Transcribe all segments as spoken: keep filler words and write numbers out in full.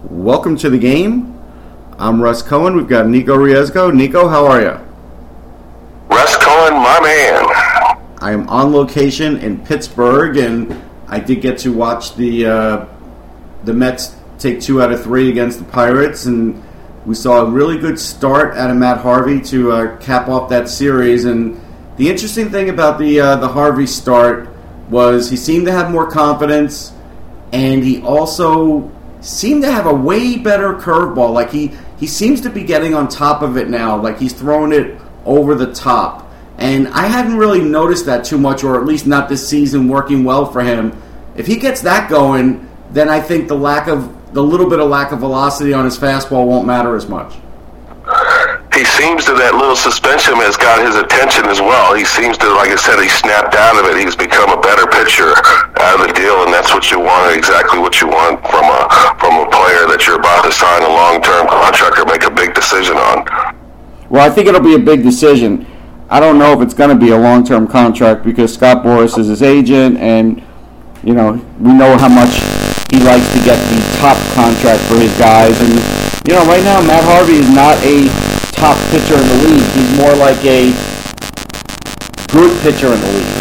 Welcome to the game. I'm Russ Cohen. We've got Nico Riesgo. Nico, how are you? Russ Cohen, my man. I am on location in Pittsburgh, and I did get to watch the uh, the Mets take two out of three against the Pirates, and we saw a really good start out of Matt Harvey to uh, cap off that series. And the interesting thing about the uh, the Harvey start was he seemed to have more confidence, and he also seemed to have a way better curveball. Like he, he seems to be getting on top of it now. Like he's throwing it over the top. And I hadn't really noticed that too much, or at least not this season working well for him. If he gets that going, then I think the lack of the little bit of lack of velocity on his fastball won't matter as much. He seems to, that little suspension has got his attention as well. He seems to, like I said, he snapped out of it. He's become a better pitcher out of the deal, and that's what you want, exactly what you want from a from a player that you're about to sign a long-term contract or make a big decision on. Well, I think it'll be a big decision. I don't know if it's going to be a long-term contract because Scott Boras is his agent, and you know we know how much he likes to get the top contract for his guys. And you know, right now Matt Harvey is not a top pitcher in the league. He's more like a good pitcher in the league.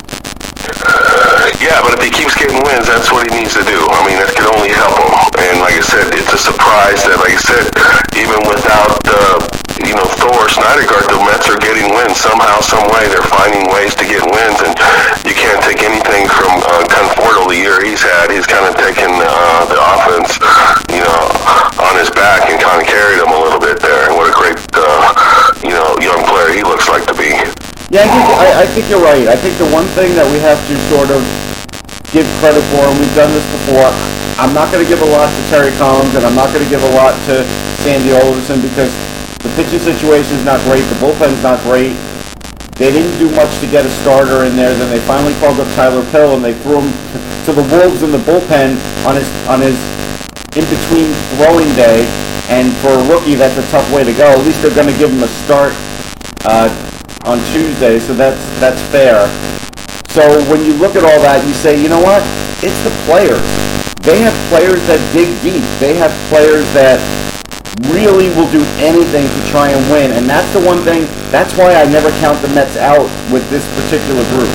Yeah, but if he keeps getting wins, that's what he needs to do. I mean, that can only help him. And like I said, it's a surprise that, like I said, even without, uh, you know, Thor Syndergaard, the Mets are getting wins. Somehow, some way, they're finding ways to get wins. And you can't take anything from uh, Conforto the year he's had. He's kind of taken uh, the offense, you know, on his back and kind of carried him a little bit there. And what a great, uh, you know, young player he looks like to be. Yeah, I think, I, I think you're right. I think the one thing that we have to sort of give credit for, and we've done this before, I'm not going to give a lot to Terry Collins, and I'm not going to give a lot to Sandy Alderson because the pitching situation is not great, the bullpen's not great. They didn't do much to get a starter in there. Then they finally called up Tyler Pill, and they threw him to the wolves in the bullpen on his on his in-between throwing day. And for a rookie, that's a tough way to go. At least they're going to give him a start uh, on Tuesday, so that's that's fair. So when you look at all that, you say, you know what? It's the players. They have players that dig deep. They have players that really will do anything to try and win. And that's the one thing, that's why I never count the Mets out with this particular group.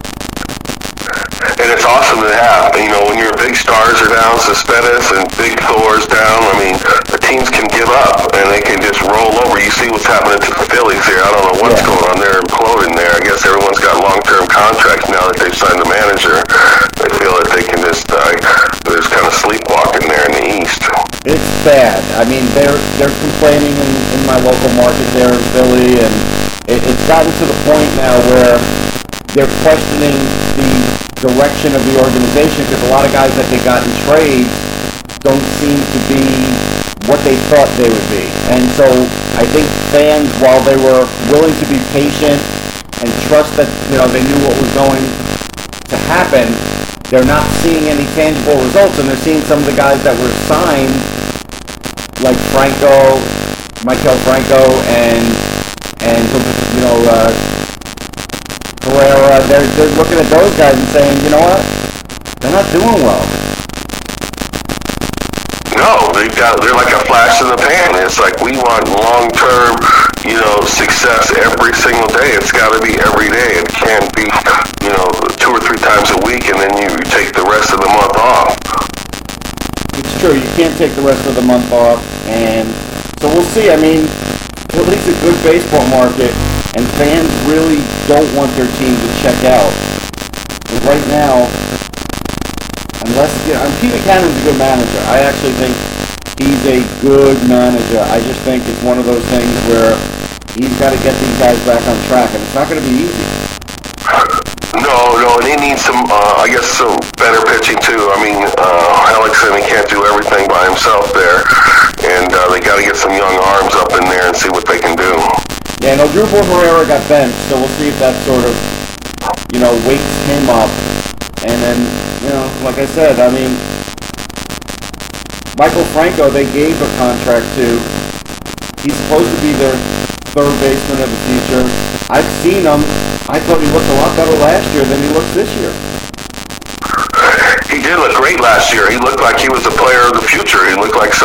And it's awesome to have. You know, when your big stars are down, Cespedes and big Thor's down, I mean, the teams can give up and they can just roll over. You see what's happening to the Phillies here. I don't know what's yeah. going on. They're imploding there. I guess everyone's got long-term contracts now that they've signed the manager. They feel that they can just, uh, they're just kind of sleepwalking there in the East. It's bad. I mean, they're they're complaining in, in my local market there in Philly, and it, it's gotten to the point now where they're questioning the direction of the organization because a lot of guys that they got in trades don't seem to be what they thought they would be. And so I think fans, while they were willing to be patient and trust that, you know, they knew what was going to happen, they're not seeing any tangible results, and they're seeing some of the guys that were signed, like Franco, Michael Franco, and and you know uh, Herrera. They're they're looking at those guys and saying, you know what, they're not doing well. No, they got they're like a flash in the pan. It's like we want long term, you know, success every single day. It's got to be every day. It can't be, you know, two or three times a week and then you take the rest of the month off. It's true. You can't take the rest of the month off, and so we'll see. I mean, Philly's a good baseball market, and fans really don't want their team to check out. But right now, unless, you know, and Pete Buchanan's a good manager. I actually think he's a good manager. I just think it's one of those things where he's got to get these guys back on track, and it's not going to be easy. No, no, and he needs some, uh, I guess, some better pitching, too. I mean, uh, Hellickson, he can't do everything by himself there, and uh, they got to get some young arms up in there and see what they can do. Yeah, no, Drupal Herrera got benched, so we'll see if that sort of, you know, wakes him up. And then, you know, like I said, I mean, Michael Franco, they gave a contract to. He's supposed to be their third baseman of the future. I've seen him. I thought he looked a lot better last year than he looks this year. He did look great last year. He looked like he was a player of the future. He looked like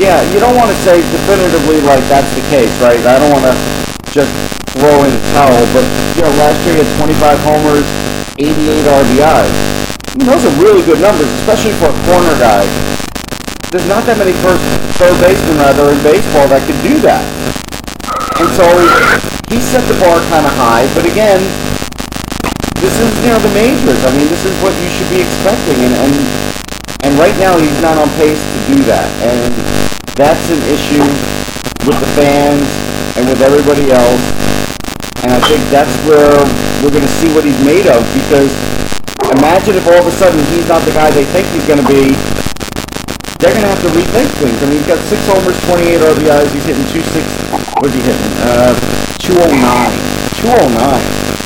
Yeah, you don't want to say definitively like that's the case, right? I don't want to just throw in the towel, but, you know, last year he had twenty-five homers, eighty-eight R B Is. I mean, those are really good numbers, especially for a corner guy. There's not that many first, third basemen, rather, in baseball that could do that. And so, he set the bar kind of high, but again, this is, you know, the majors. I mean, this is what you should be expecting, and, and, and right now he's not on pace to do that. And that's an issue with the fans and with everybody else. And I think that's where we're going to see what he's made of, because imagine if all of a sudden he's not the guy they think he's going to be. They're going to have to rethink things. I mean, he's got six homers, twenty-eight R B Is. He's hitting two six. What's he hitting? Uh, two oh nine. two oh nine.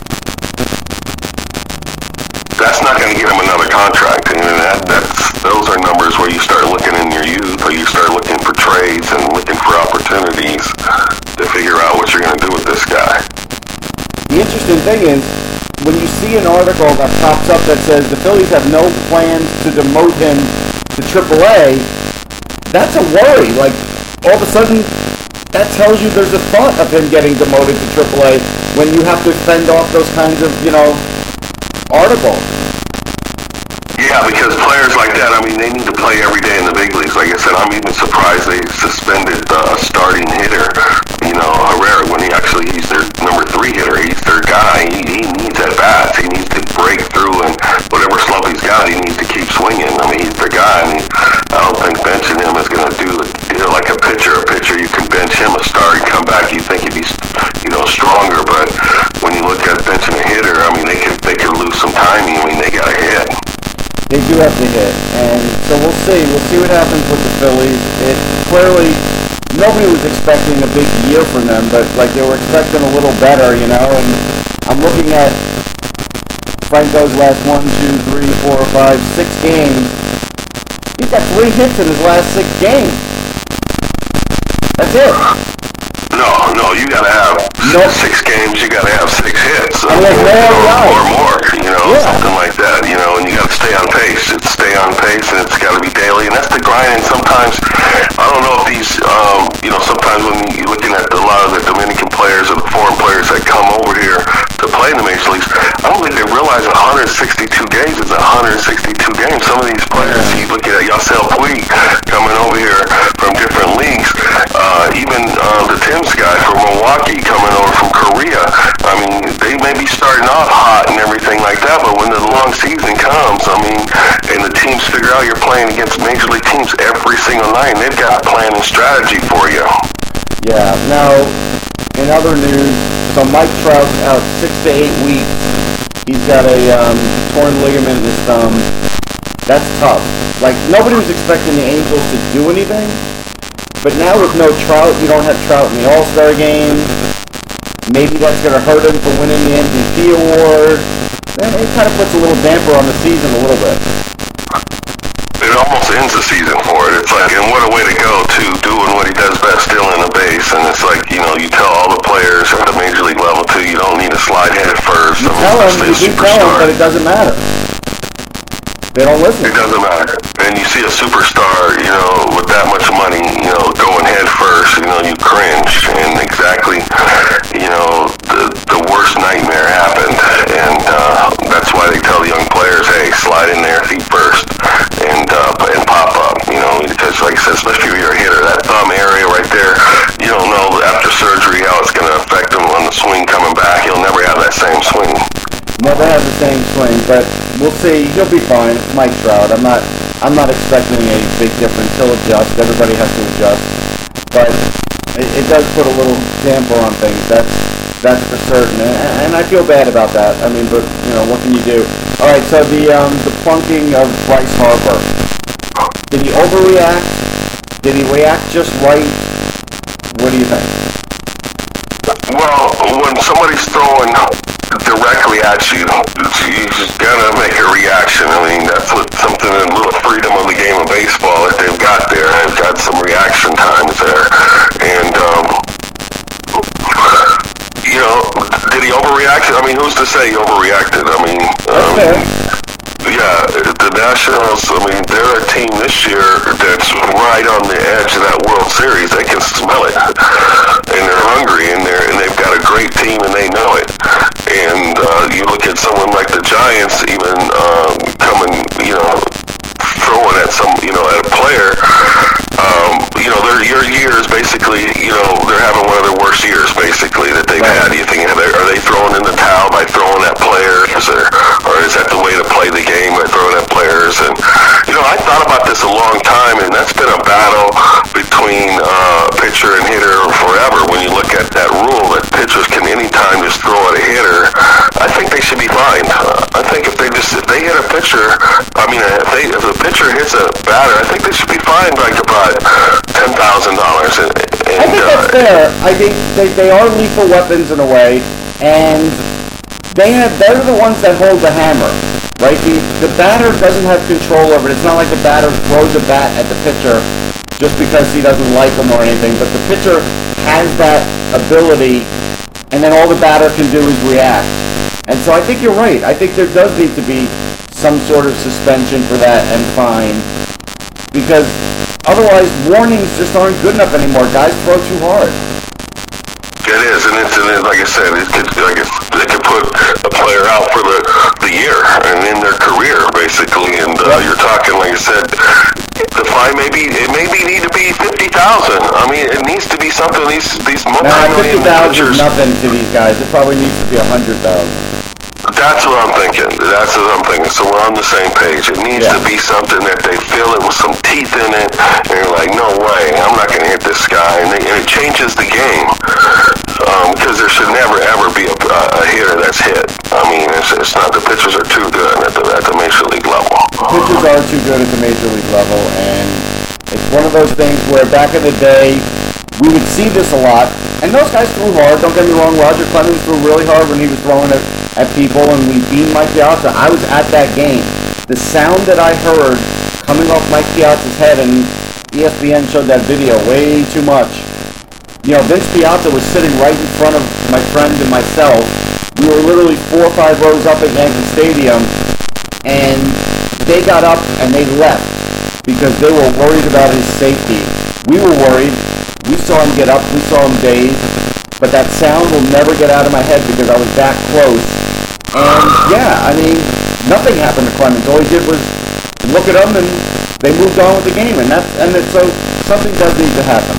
That's not going to get him another contract. I mean, that, that's, those are numbers where you start looking in your youth, or you start looking for trades and looking for opportunities to figure out what you're going to do with this guy. The interesting thing is, when you see an article that pops up that says the Phillies have no plans to demote him to triple A, that's a worry. Like, all of a sudden, that tells you there's a thought of him getting demoted to triple A when you have to fend off those kinds of, you know, articles. Yeah, because players like that, I mean, they need to play every day in the big leagues. Like I said, I'm even surprised they suspended a uh, starting hitter, you know, Herrera, when he actually, he's their number three hitter. He's their guy. He, he needs at-bats. He needs to break through, and whatever slump he's got, he needs to keep swinging. I mean, he's their guy. I mean, I don't think benching him is going to do, you know, like a pitcher. A pitcher, you can bench him a star, you come back, you think he'd be, you know, stronger, but when you look at benching a hitter, I mean, they could, they could lose some timing. I mean, they got to hit. They do have to hit, and so we'll see. We'll see what happens with the Phillies. It clearly, nobody was expecting a big year from them, but like they were expecting a little better, you know. And I'm looking at Franco's last one, two, three, four, five, six games. He's got three hits in his last six games. That's it. No, no, you gotta have nope. six games. You gotta have six hits, or, or, or, or more. You know, yeah. something like that. You know, and you gotta stay on pace. It's stay on pace, and it's gotta be daily. And that's the grind. And sometimes, I don't know if these, um, you know, sometimes when you're looking at a lot of the Dominican players or the foreign players that come over here to play in the major leagues, I don't think they realize one hundred sixty-two games is one hundred sixty-two games. Some of these players, you look at Yasiel Puig coming over here from different leagues, uh, even uh, the Tim's guy from Milwaukee coming over from Korea. I mean, they may be starting off hot and everything like that, but when the long season comes, I mean, and the teams figure out you're playing against major league teams every single night, and they've got a plan and strategy for you. Yeah. Now, in other news, so Mike Trout's out six to eight weeks. He's got a um, torn ligament in his thumb. That's tough. Like, nobody was expecting the Angels to do anything. But now with no Trout, you don't have Trout in the All-Star game. Maybe that's going to hurt him for winning the M V P award. And it kind of puts a little damper on the season a little bit. It almost ends the season for it. It's like, and what a way to go to doing what he does best, stealing the base. And it's like, you know, you tell all the players at the major league level too, you don't need to slide head first. You tell them, you do tell them, but it doesn't matter. They don't listen. It doesn't matter. And you see a superstar, you know, with that much money, you know, going head first, you know, you cringe. And exactly, you know, the the worst nightmare happened. And uh, that's why they tell the young players, hey, slide in there feet first and uh, and pop up, you know, because like I said, especially if you're a hitter, that thumb area right there, you don't know after surgery how it's going to affect him on the swing coming back. He'll never have that same swing. Never have the same swing, but we'll see. He'll be fine. It's Mike Trout. I'm not. I'm not expecting a big difference. He'll adjust. Everybody has to adjust, but it, it does put a little damper on things. That's that's for certain, and, and I feel bad about that. I mean, but you know, what can you do? All right. So the um, the plunking of Bryce Harper. Did he overreact? Did he react just right? What do you think? Well, when somebody's throwing directly at you, you just gotta make a reaction. I mean, that's what something, a little freedom of the game of baseball that they've got there. They've got some reaction times there. And, um, you know, did he overreact? I mean, who's to say he overreacted? I mean, um, yeah, the Nationals, I mean, they're a team this year that's run right on the edge of that World Series. They can smell it, and they're hungry, and they're and they've got a great team, and they know it. And uh, you look at someone like the Giants, even um, coming, you know, throwing at some, you know, at a player. Um, you know, their your years basically, you know, they're having one of their worst years basically that they've had. Do you think are they, are they throwing in the towel by throwing at players, or, or is that the way to play the game by throwing at players? And you know, I thought about this a long time, and that's been a battle between uh, pitcher and hitter forever. When you look at that rule that pitchers can anytime just throw at a hitter, I think they should be fined. Uh, I think if they just if they hit a pitcher, I mean, if they if the pitcher hits a batter, I think they should be fined like about ten thousand dollars. And, and I think that's uh, fair. I think they, they are lethal weapons in a way, and they have they're the ones that hold the hammer, right? The the batter doesn't have control over it. It's not like the batter throws a bat at the pitcher just because he doesn't like him or anything. But the pitcher has that ability, and then all the batter can do is react. And so I think you're right. I think there does need to be some sort of suspension for that and fine, because otherwise warnings just aren't good enough anymore. Guys throw too hard. It is, and it's, and it, like I said, it could, like it, it could put a player out for the, the year and in their career, basically. And uh, Yep. you're talking, like I said, the fine maybe it maybe need to be fifty thousand. I mean, it needs to be something. These these Nah, fifty multi-million thousand is pitchers. nothing to these guys. It probably needs to be a hundred thousand. That's what I'm thinking. That's what I'm thinking. So we're on the same page. It needs Yeah. to be something that they feel it with some teeth in it, and you're like, no way, I'm not going to hit this guy, and, they, and it changes the game. Because um, there should never ever be a, a hitter that's hit. I mean, it's, it's not the pitchers are too good at the, at the major league level. Pitchers are too good at the major league level, and it's one of those things where back in the day we would see this a lot, and those guys threw hard. Don't get me wrong, Roger Clemens threw really hard when he was throwing it at people, and we beat Mike Piazza. I was at that game. The sound that I heard coming off Mike Piazza's head, and E S P N showed that video way too much. You know, Vince Piazza was sitting right in front of my friend and myself. We were literally four or five rows up at Yankee Stadium, and they got up and they left because they were worried about his safety. We were worried. We saw him get up. We saw him dazed. But that sound will never get out of my head because I was that close. And yeah, I mean, nothing happened to Clemens. All he did was look at him, and they moved on with the game. And that's and it's, so something does need to happen.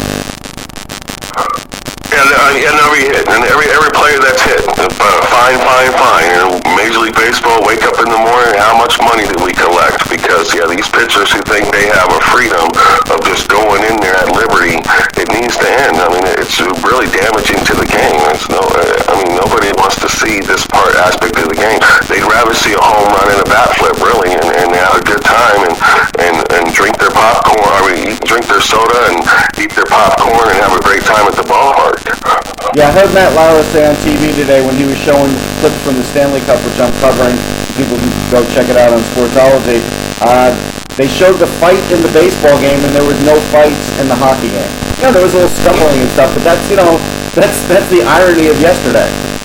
And, uh, and every hit, and every every player that's hit, uh, fine, fine, fine. You know, Major League Baseball, wake up in the morning, how much money did we collect? Because, yeah, these pitchers who think they have a freedom of just going in there at liberty, it needs to end. I mean, it's really damaging to the game. It's no, I mean, nobody wants to see this part aspect of the game. They'd rather see a home run and a bat flip, really, and, and have a good time and, and, and drink their popcorn, I mean, eat, drink their soda and eat their popcorn and have a great time at the ballpark. Yeah, I heard Matt Lauer say on T V today when he was showing clips from the Stanley Cup, which I'm covering. People can go check it out on Sportsology. Uh, they showed the fight in the baseball game, and there was no fights in the hockey game. You know, there was a little scuffling and stuff, but that's, you know, that's that's the irony of yesterday.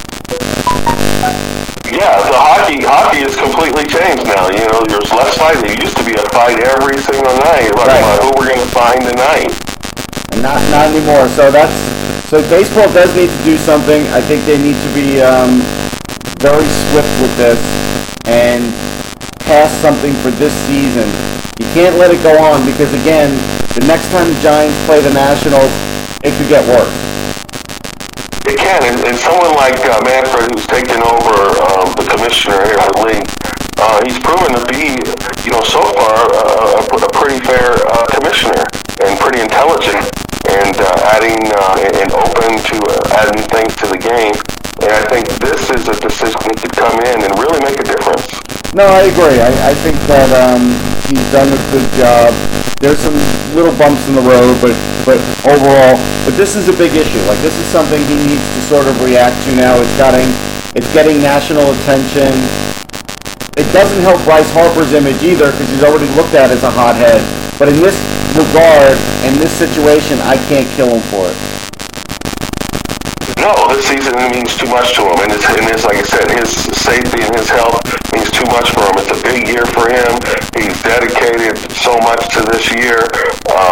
Yeah, the hockey hockey has completely changed now. You know, there's less fighting. It used to be a fight every single night. Like, Right. who we're going to find tonight? And not not anymore. So that's so baseball does need to do something. I think they need to be um, very swift with this and pass something for this season. You can't let it go on because, again, the next time the Giants play the Nationals, it could get worse. It can, and, and someone like uh, Manfred, who's taken over um, the commissioner here of the league, uh, he's proven to be, you know, so far uh, a, a pretty fair uh, commissioner and pretty intelligent, and uh, adding uh, and open to uh, add new things to the game. And I think this is a decision that could come in and really make a difference. No, I agree. I, I think that um, he's done a good job. There's some little bumps in the road, but but overall, but this is a big issue. Like, this is something he needs to sort of react to now. It's getting it's getting national attention. It doesn't help Bryce Harper's image either because he's already looked at as a hothead. But in this regard, in this situation, I can't kill him for it. No, this season means too much to him, and it's, and it's like I said, his safety and his health means too much for him. It's a big year for him. He's dedicated so much to this year. Um,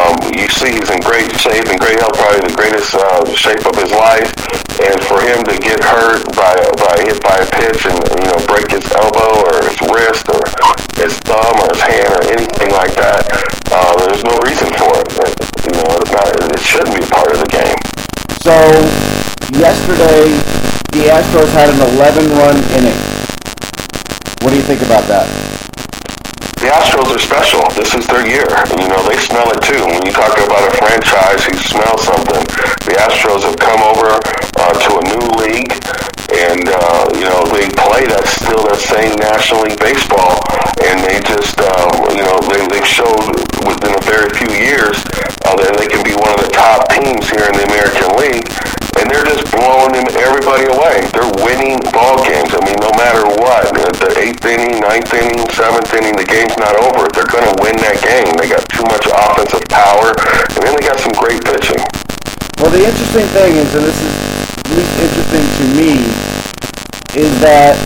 Um, you see he's in great shape, in great health, probably the greatest uh, shape of his life. And for him to get hurt by by hit by a pitch and you know break his elbow or his wrist or his thumb or his hand or anything like that, uh, there's no reason for it. You know, it's not, it shouldn't be part of the game. So yesterday, the Astros had an eleven-run inning. What do you think about that? The Astros are special. This is their year. You know, they smell it too. When you talk about a franchise who smells something, the Astros have come over uh, to a new league, and, uh, you know, they play that still that same National League Baseball, and they just, uh, you know, they, they've showed within a very few years uh, that they can be one of the top teams here in the American League, and they're just blowing them, everybody away. They're winning ball games. I mean, no matter what, the eighth inning, ninth inning, seventh inning, the game's not over. They're going to win that game. They got too much offensive power, and then they got some great pitching. Well, the interesting thing is, and this is at least interesting to me, is that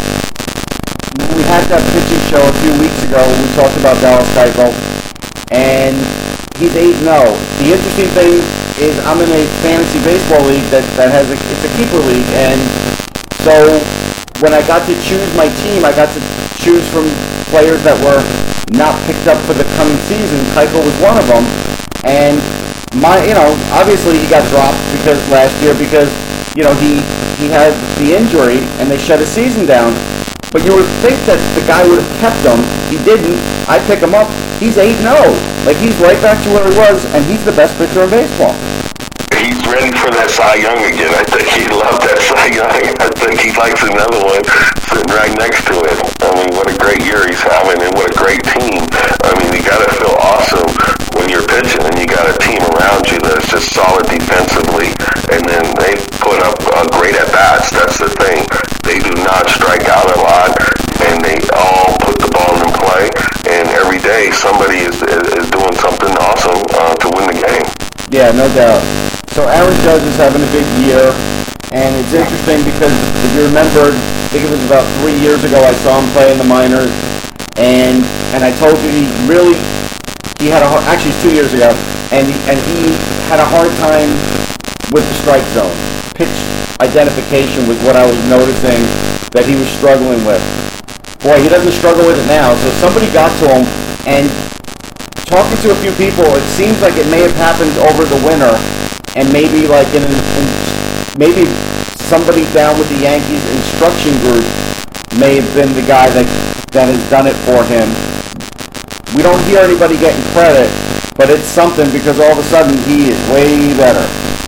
we had that pitching show a few weeks ago when we talked about Dallas Keuchel, and he's eight and oh. The interesting thing is I'm in a fantasy baseball league that, that has a, it's a keeper league, and so when I got to choose my team, I got to choose from players that were not picked up for the coming season. Keuchel was one of them, and my, you know, obviously he got dropped because last year because, you know, he he had the injury and they shut his season down. But you would think that the guy would have kept him. He didn't. I pick him up. He's eight and oh. Like, he's right back to where he was, and he's the best pitcher in baseball. He's ready for that Cy Young again. I think he loved that Cy Young. I think he likes another one sitting right next to it. I mean, what a great year he's having, and what a great team. I mean, you got to feel awesome when you're pitching, and you got a team around you that's just solid defensively, and then they put up uh, great at-bats. That's the thing. They do not strike out a lot, and they all put the ball in play, and every day somebody is, is, is doing something awesome uh, to win the game. Yeah, no doubt. So Aaron Judge is having a big year, and it's interesting because if you remember, I think it was about three years ago I saw him play in the minors, and and I told you he really, he had a, actually it's two years ago, and he, and he had a hard time with the strike zone. Pitch identification was what I was noticing that he was struggling with. Boy, he doesn't struggle with it now, so somebody got to him, and talking to a few people, it seems like it may have happened over the winter, and maybe like in, in maybe somebody down with the Yankees instruction group may have been the guy that that has done it for him. We don't hear anybody getting credit, but it's something because all of a sudden he is way better.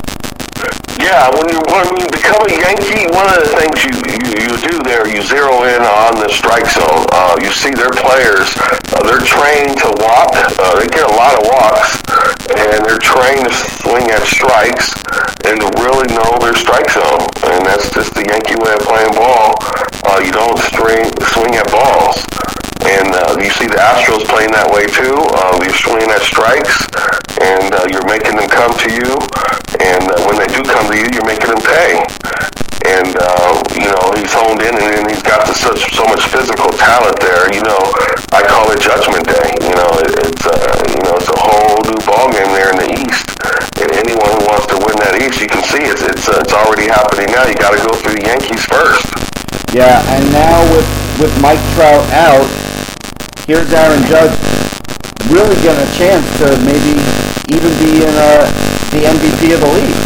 Yeah, when you when you become a Yankee, one of the things you, you, you do there, you zero in on the strike zone. Uh, you see their players, uh, they're trained to walk. Uh, they get a lot of walks, and they're trained to swing at strikes and to really know their strike zone. And that's just the Yankee way of playing ball. Uh, you don't string, swing at balls. And uh, you see the Astros playing that way too. Uh, you're swinging at strikes, and uh, you're making them come to you. And uh, when they do come to you, you're making them pay. And uh, you know he's honed in, and, and he's got the, such so much physical talent there. You know, I call it Judgment Day. You know, it, it's uh, you know it's a whole new ball game there in the East. And anyone who wants to win that East, you can see it's it's uh, it's already happening now. You got to go through the Yankees first. Yeah, and now with with Mike Trout out, here's Aaron Judge really getting a chance to maybe even be in uh, the M V P of the league.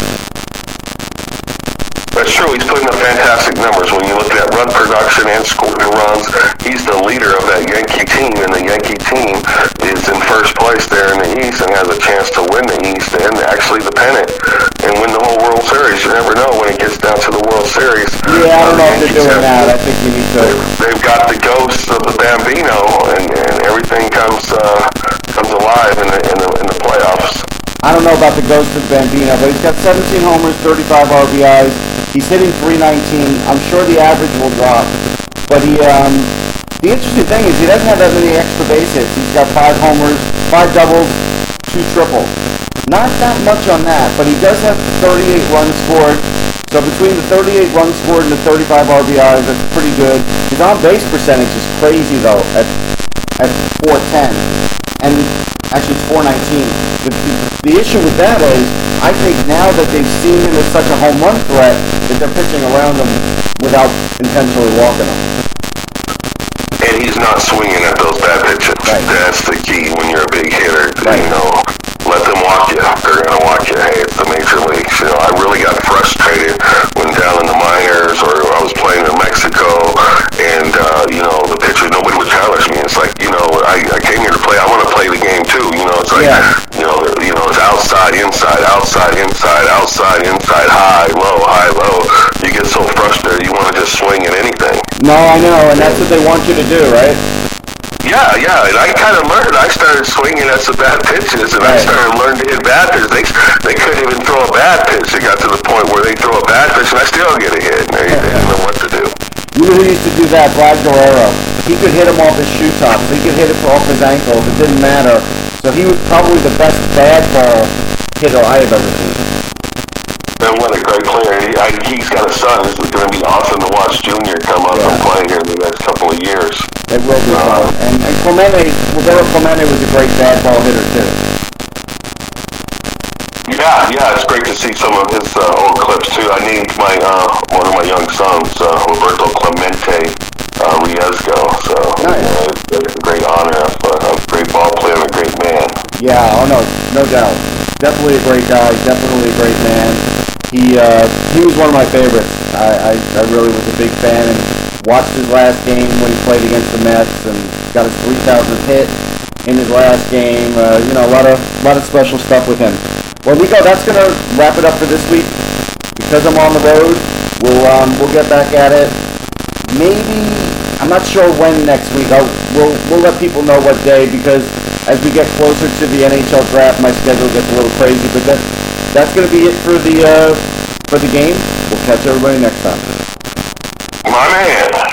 That's true. He's putting up fantastic numbers. When you look at run production and scoring runs, he's the leader of that Yankee team, and the Yankee team is in first place there in the East and has a chance to win the East and actually the pennant and win the whole World Series. You never know when it gets down to the World Series. Yeah, I don't know if they're doing that. I think you need to. They've got the ghosts of the Bambino, and, and everything comes uh, comes alive in the, in the in the playoffs. I don't know about the ghost of Bambino, but he's got seventeen homers, thirty-five R B Is. He's hitting three nineteen. I'm sure the average will drop. But he, um, the interesting thing is he doesn't have that many extra base hits. He's got five homers, five doubles, two triples. Not that much on that, but he does have thirty-eight runs scored. So between the thirty-eight runs scored and the thirty-five R B Is, that's pretty good. His on-base percentage is crazy, though, at at four ten. and actually it's four nineteen. The, the, the issue with that is, I think now that they've seen him as such a home run threat, that they're pitching around him without intentionally walking him. And he's not swinging at those bad pitches. Right. That's the key when you're a big hitter. Right. You know, let them walk you. They're going to walk you. Hey, it's the major leagues. You know, I really got frustrated when down in the minors or I was playing in Mexico and, uh, you know, the pitcher, nobody would challenge me. It's like, you know, I, I came here to play. I want to play the game too. You know, it's like, Yeah. you know, you know, it's outside, inside, outside, inside, outside, inside, high, low, high, low. You get so frustrated, you want to just swing at anything. No, I know, and that's what they want you to do, right? Yeah, yeah, and I kind of learned. I started swinging at some bad pitches, and Right. I started learning to hit bad pitches. They, they couldn't even throw a bad pitch. It got to the point where they throw a bad pitch, and I still get a hit. And they, they didn't know what to do. You know who used to do that? Vlad Guerrero. He could hit him off his shoe tops. He could hit it off his ankles. It didn't matter. So he was probably the best bad ball hitter I have ever seen. And what a great player. He, I, he's got a son. This is going to be awesome to watch Junior come up Yeah. and play here in the next couple of years. It will be fun. And, and Clemente, Roberto Clemente was a great bad ball hitter too. Yeah, yeah, it's great to see some of his uh, old clips too. I named my uh, one of my young sons uh, Roberto Clemente uh, Riesgo. So Nice. you know, it's a great honor of uh, a great ball player and a great man. Yeah, oh no, no doubt. Definitely a great guy. Definitely a great man. He uh, he was one of my favorites. I, I, I really was a big fan and watched his last game when he played against the Mets and got his three thousandth hit in his last game. Uh, you know, a lot of lot of special stuff with him. Well, Nico, that's gonna wrap it up for this week. Because I'm on the road, we'll um, we'll get back at it. Maybe I'm not sure when next week. I'll, we'll we'll let people know what day because as we get closer to the N H L draft, my schedule gets a little crazy. But that that's gonna be it for the uh, for the game. We'll catch everybody next time. My man.